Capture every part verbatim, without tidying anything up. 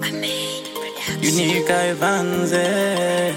Unique Evans, eh.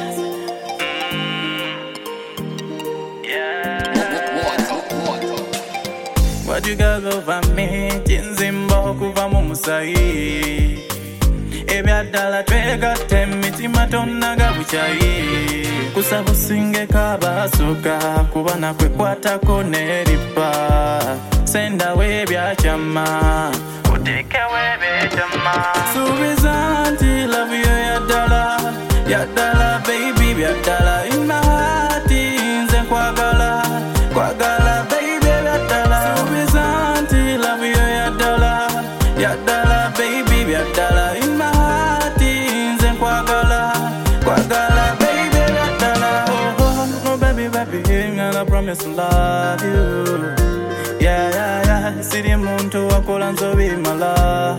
What you got over me? Tinzimbo kuva mu musayi. Ebyadala twega temitima tonaga buchayi. Kusabusinge kabasuka kubana kwekwatako neripa. Senda we byachama uteke we byachama. Subizanti love you yadala yadala baby yadala in my heart inze kwagala kwagala baby yadala. Subizanti love you yadala yadala baby yadala in my heart inze kwagala kwagala baby yadala. Oh, oh, oh baby baby and I promise to love you. Yeah, yeah, yeah, siri muntu wakola nzobi mala.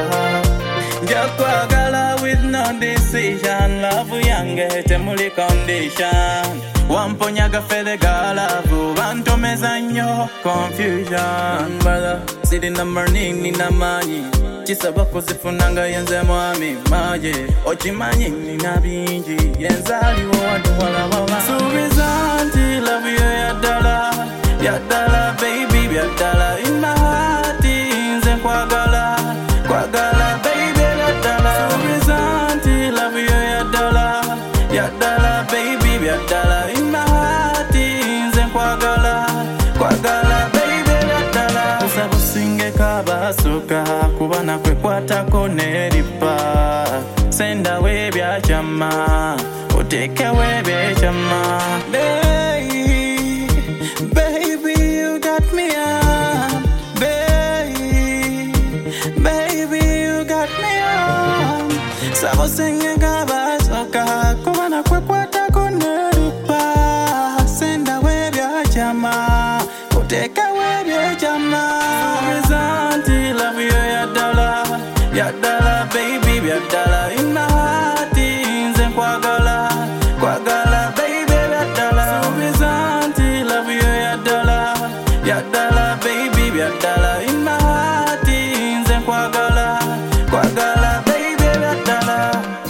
Jakwagala with no decision. Love yange temuli condition. Wamponyaga fele galavu bantomeza nnyo confusion. Brother, siri number nini namanyi kisaba kuzifunanga yenze mwami maje ochimanyi nina bingi yenzaliwo watu wala wala. Subizanti love you yadala yadala baby yadala in my heart inze kwagala kwagala baby yadala. Subizanti love you yadala yadala baby yadala in my heart inze kwagala kwagala baby yadala. Kusabusinge kabasuka kubana kwekwatako neripa. Senda we byachama uteke we byachama. Baby, baby you got me on. Baby, baby you got me on. Sabusinge kabasuka kubana kwekwatako neripa. Senda we byachama uteke we byachama. Subizanti love you yadala yadala baby yadala in my heart inze kwagala kwagala baby yadala. Subizanti love you yadala yadala baby yadala in my heart inze kwagala kwagala baby yadala.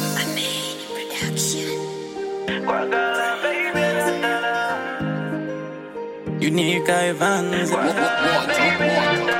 Kwagala baby yadala. Unique Evans.